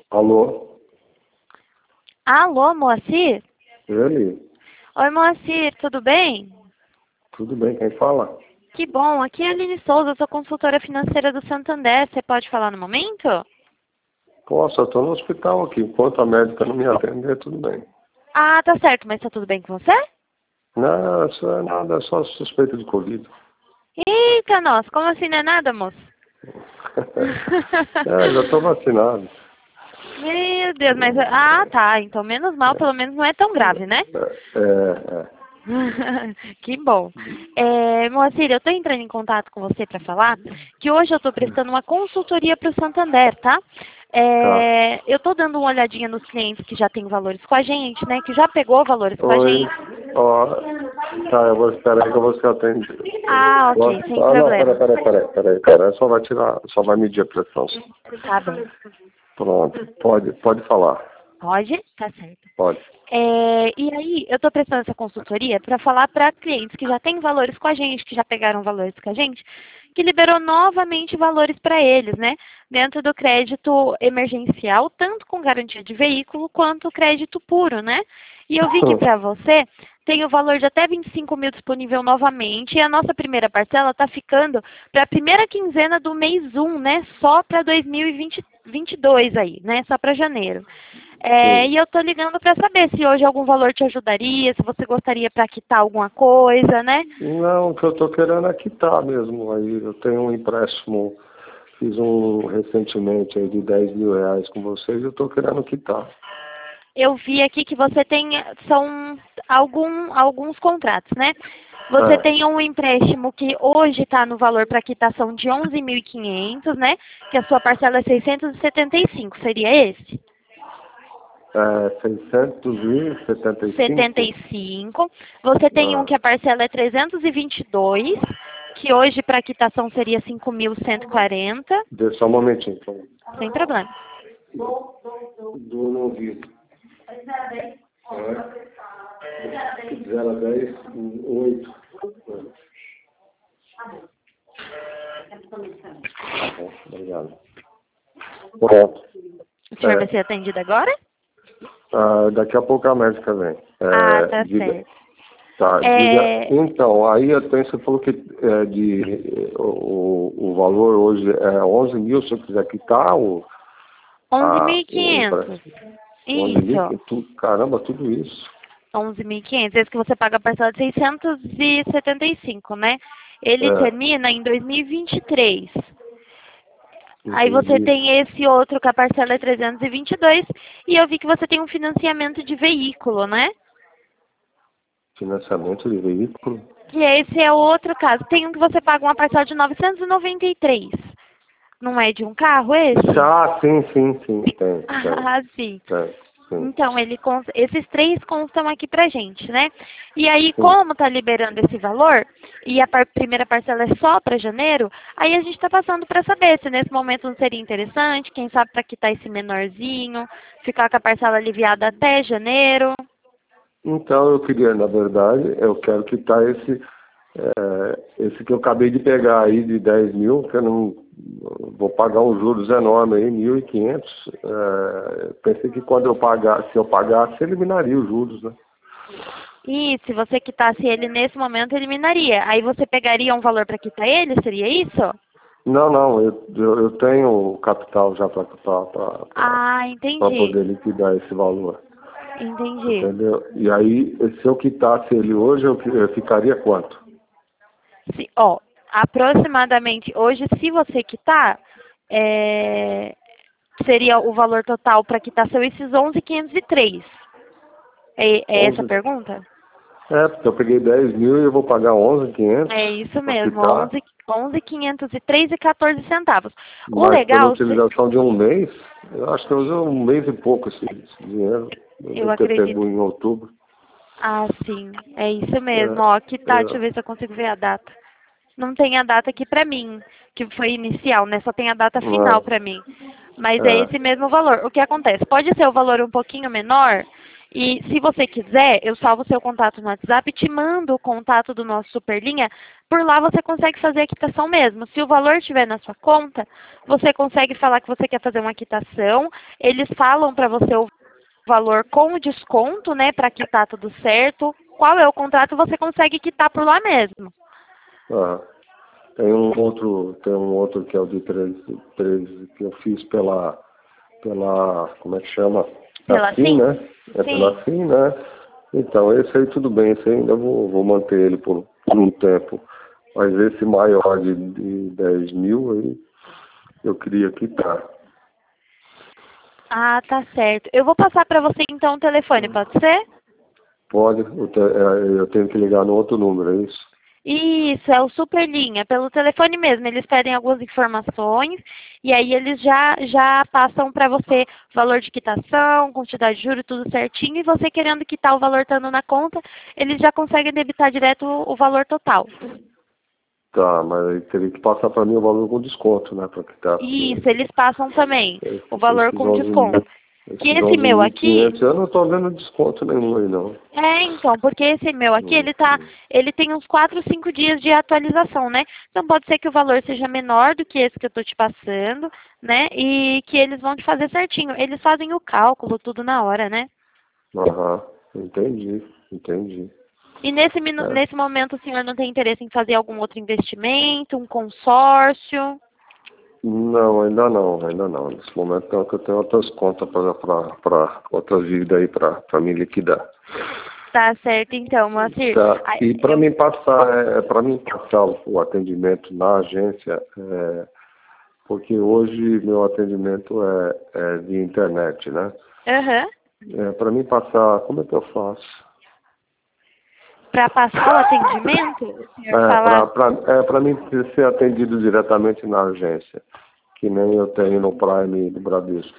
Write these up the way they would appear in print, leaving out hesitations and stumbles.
Alô? Alô, Moacir? Ele? Oi, Moacir, tudo bem? Tudo bem, quem fala? Que bom, aqui é a Aline Souza, sou consultora financeira do Santander. Você pode falar no momento? Posso, eu estou no hospital aqui. Enquanto a médica não me atender, tudo bem. Ah, tá certo, mas tá tudo bem com você? Não, isso é nada, é só suspeita de Covid. Eita, nossa, como assim não é nada, moço? Já estou vacinado. Meu Deus, mas... Ah, tá, então menos mal, pelo menos não é tão grave, né? É. Que bom. Moacir, eu estou entrando em contato com você para falar que hoje eu estou prestando uma consultoria para o Santander, tá? Tá. Eu estou dando uma olhadinha nos clientes que já têm valores com a gente, né? Que já pegou valores com a Oi. gente. Ó, tá, eu vou esperar aí que eu vou ser atendido. Ah, ok, sem Não, problema. peraí. Só vai medir a pressão. Tá bem. Pronto, pode falar. Pode? Tá certo. Pode. E aí, eu estou prestando essa consultoria para falar para clientes que já têm valores com a gente, que já pegaram valores com a gente, que liberou novamente valores para eles, né? Dentro do crédito emergencial, tanto com garantia de veículo quanto crédito puro, né? E eu vi que para você tem o valor de até 25 mil disponível novamente, e a nossa primeira parcela está ficando para a primeira quinzena do mês 1, né? Só para 2022 aí, né? Só para janeiro. Sim. E eu estou ligando para saber se hoje algum valor te ajudaria, se você gostaria para quitar alguma coisa, né? Não, o que eu estou querendo é quitar mesmo. Aí eu tenho um empréstimo, fiz um recentemente aí de 10 mil reais com vocês, eu estou querendo quitar. Eu vi aqui que você tem, são alguns contratos, né? Você tem um empréstimo que hoje está no valor para quitação de 11.500, né? Que a sua parcela é 675, seria esse? 675. 75. Você tem um Ah, que a parcela é 322, que hoje para quitação seria 5.140. deixa só um momentinho. Então. Sem problema. Do não vi. 0 a 10, 8. Obrigado. Pronto. O senhor vai ser atendido agora? Daqui a pouco a médica vem. Tá Diga. certo. Tá, diga. Então, aí você falou que o valor hoje é 11 mil, se eu quiser quitar o 11.500. empréstimo. 11 mil, Isso. caramba, tudo isso. 11.500. Esse que você paga a parcela de 675, né? Ele termina em 2023. Aí você Entendi. tem esse outro que a parcela é 322 e eu vi que você tem um financiamento de veículo, né? Financiamento de veículo? Que esse é outro caso. Tem um que você paga uma parcela de 993. Não é de um carro esse? Sim, tem. Ah, sim. Sim. Então, esses três constam aqui pra gente, né? E aí, Sim. como tá liberando esse valor, e a primeira parcela é só para janeiro, aí a gente tá passando para saber se nesse momento não seria interessante, quem sabe para quitar esse menorzinho, ficar com a parcela aliviada até janeiro. Então, eu queria, na verdade, eu quero quitar esse que eu acabei de pegar aí de 10 mil, que eu não vou pagar uns juros enormes aí, 1.500. Pensei que quando se eu pagasse, eliminaria os juros, né? E se você quitasse ele nesse momento, eliminaria. Aí você pegaria um valor para quitar ele, seria isso? Não, eu tenho capital já para Entendi. poder liquidar esse valor. Entendi. Entendeu? E aí, se eu quitasse ele hoje, eu ficaria quanto? Aproximadamente hoje, se você quitar, seria o valor total para quitação esses 11.503. É essa a 11. pergunta? Porque eu peguei 10 mil e eu vou pagar 11.500 É isso para mesmo, quitar. 11.503 e 14 centavos. O Mas por legal, utilização de um mês, eu acho que eu usei um mês e pouco esse dinheiro. Eu eu devo ter acredito. pego em outubro. Sim, é isso mesmo. Deixa eu É, ver se eu consigo ver a data. Não tem a data aqui pra mim, que foi inicial, né? Só tem a data final pra mim. Mas é esse mesmo valor. O que acontece? Pode ser o valor um pouquinho menor, E se você quiser, eu salvo o seu contato no WhatsApp e te mando o contato do nosso Superlinha. Por lá você consegue fazer a quitação mesmo. Se o valor estiver na sua conta, você consegue falar que você quer fazer uma quitação. Eles falam para você o valor com o desconto, né, para quitar tudo certo. Qual é o contrato, você consegue quitar por lá mesmo. Ah, tem um outro que é o de 13 que eu fiz pela, como é que chama? Pela Assim, Sim? né? É Sim. pela Assim, né? Então, esse aí tudo bem, esse aí ainda vou manter ele por um tempo. Mas esse maior de 10 mil aí, eu queria quitar. Ah, tá certo. Eu vou passar para você então o telefone, pode ser? Pode, eu tenho que ligar no outro número, é isso? Isso, é o Superlinha, pelo telefone mesmo. Eles pedem algumas informações e aí eles já passam para você valor de quitação, quantidade de juros, tudo certinho. E você querendo quitar o valor estando na conta, eles já conseguem debitar direto o valor total. Tá, mas aí teria que passar para mim o valor com desconto, né? Para quitar. Isso, eles passam também o valor Esses com 11 desconto. mil, Que esses esse meu aqui, 11.500, eu não estou vendo desconto nenhum aí, não. então, porque esse meu aqui, Hum, ele tem uns 4, 5 dias de atualização, né? Então pode ser que o valor seja menor do que esse que eu tô te passando, né? E que eles vão te fazer certinho. Eles fazem o cálculo tudo na hora, né? Aham, entendi. E nesse momento o senhor não tem interesse em fazer algum outro investimento, um consórcio? Não, ainda não. Nesse momento não, que eu tenho outras contas para outras dívidas aí para me liquidar. Tá certo, então, Moacir. Tá. E para Eu, mim passar o atendimento na agência, porque hoje meu atendimento é de internet, né? aham. Para mim passar, como é que eu faço? Para passar o atendimento, o senhor fala. Para mim ser atendido diretamente na agência, que nem eu tenho no Prime do Bradesco.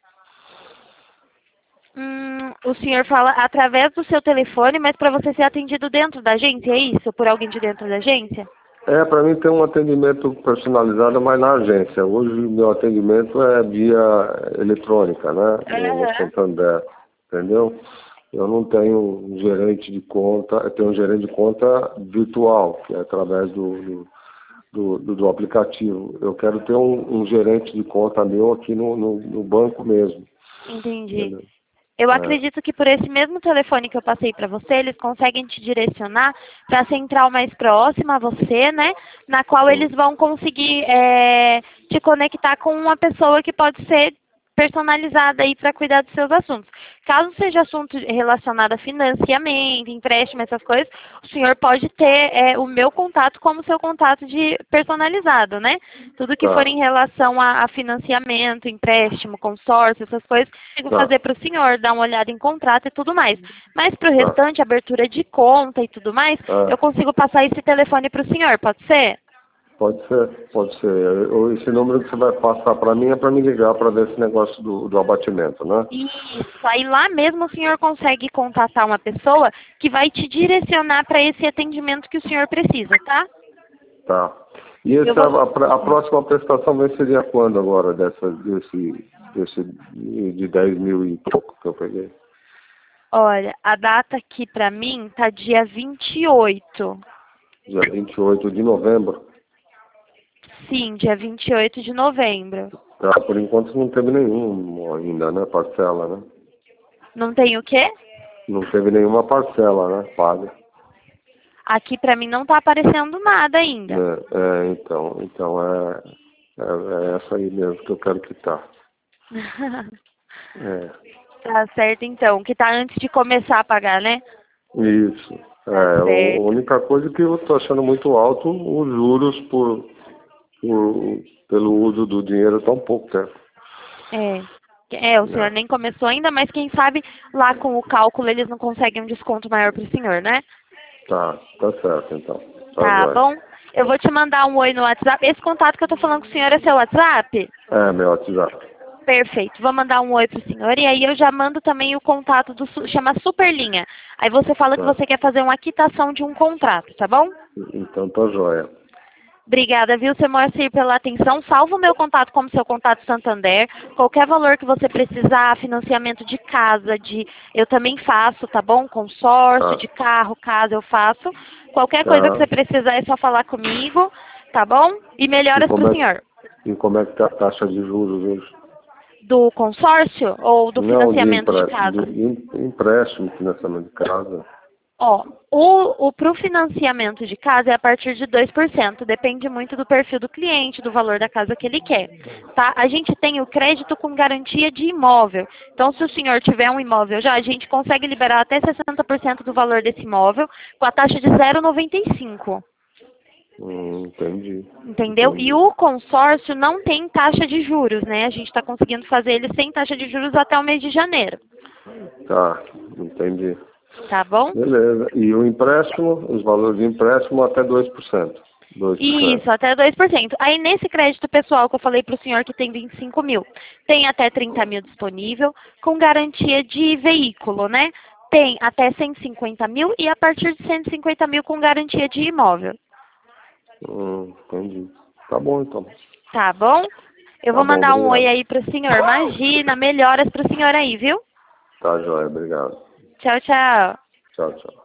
O senhor fala através do seu telefone, mas para você ser atendido dentro da agência, é isso? Por alguém de dentro da agência? Para mim tem um atendimento personalizado, mas na agência. Hoje o meu atendimento é via eletrônica, né? No Aham. Santander, entendeu? Eu não tenho um gerente de conta, eu tenho um gerente de conta virtual, que é através do aplicativo. Eu quero ter um gerente de conta meu aqui no banco mesmo. Entendi. Entendeu? Eu É, acredito que por esse mesmo telefone que eu passei para você, eles conseguem te direcionar para a central mais próxima a você, né? Na qual sim. eles vão conseguir te conectar com uma pessoa que pode ser personalizada aí para cuidar dos seus assuntos. Caso seja assunto relacionado a financiamento, empréstimo, essas coisas, o senhor pode ter o meu contato como seu contato de personalizado, né? Tudo que for Tá, em relação a financiamento, empréstimo, consórcio, essas coisas, eu tá, fazer para o senhor, dar uma olhada em contrato e tudo mais. Mas para o tá. restante, abertura de conta e tudo mais, eu É. consigo passar esse telefone para o senhor, pode ser? Pode ser. Esse número que você vai passar para mim é para me ligar para ver esse negócio do abatimento, né? Isso, aí lá mesmo o senhor consegue contatar uma pessoa que vai te direcionar para esse atendimento que o senhor precisa, tá? Tá. E Eu vou. a próxima prestação seria quando agora, desse de 10 mil e pouco que eu peguei? Olha, a data aqui para mim tá dia 28. Dia 28 de novembro. Sim, dia 28 de novembro. Tá, por enquanto não teve nenhum ainda, né? Parcela, né? Não tem o quê? Não teve nenhuma parcela, né? Paga. Aqui para mim não tá aparecendo nada ainda. Né? Então é essa aí mesmo que eu quero quitar. É. Tá certo então, que tá antes de começar a pagar, né? Isso. Tá A certo. única coisa que eu estou achando muito alto, os juros pelo uso do dinheiro tão pouco tempo. O senhor Né? nem começou ainda, mas quem sabe lá com o cálculo eles não conseguem um desconto maior pro senhor, né? Tá certo então. Tá Tá jóia. bom? Eu vou te mandar um oi no WhatsApp. Esse contato que eu tô falando com o senhor é seu WhatsApp? Meu WhatsApp. Perfeito. Vou mandar um oi pro senhor e aí eu já mando também o contato chama Superlinha. Aí você fala que Tá. você quer fazer uma quitação de um contrato, tá bom? Então tá jóia. Obrigada, viu, seu Moacir, pela atenção. Salva o meu contato como seu contato Santander. Qualquer valor que você precisar, financiamento de casa, eu também faço, tá bom? Consórcio, Tá, de carro, casa, eu faço. Qualquer coisa que tá. você precisar é só falar comigo, tá bom? E E melhoras para o como é, senhor. e como é que tá a taxa de juros hoje? Do consórcio ou do Não, financiamento de casa? de empréstimo, financiamento de casa. Ó, pro financiamento de casa é a partir de 2%. Depende muito do perfil do cliente, do valor da casa que ele quer. Tá? A gente tem o crédito com garantia de imóvel. Então, se o senhor tiver um imóvel já, a gente consegue liberar até 60% do valor desse imóvel com a taxa de 0,95. Entendi. Entendeu? E Entendi. o consórcio não tem taxa de juros, né? A gente está conseguindo fazer ele sem taxa de juros até o mês de janeiro. Tá, entendi. Tá bom? Beleza. E o empréstimo, os valores de empréstimo até 2%. 2%. Isso, até 2%. Aí nesse crédito pessoal que eu falei para o senhor que tem 25 mil, tem até 30 mil disponível, com garantia de veículo, né? Tem até 150 mil e a partir de 150 mil com garantia de imóvel. Entendi. Tá bom, então. Tá bom? Eu Tá vou bom, mandar um oi obrigado. aí pro senhor. Imagina, melhoras pro senhor aí, viu? Tá, joia, obrigado. Tchau, tchau. Tchau, tchau.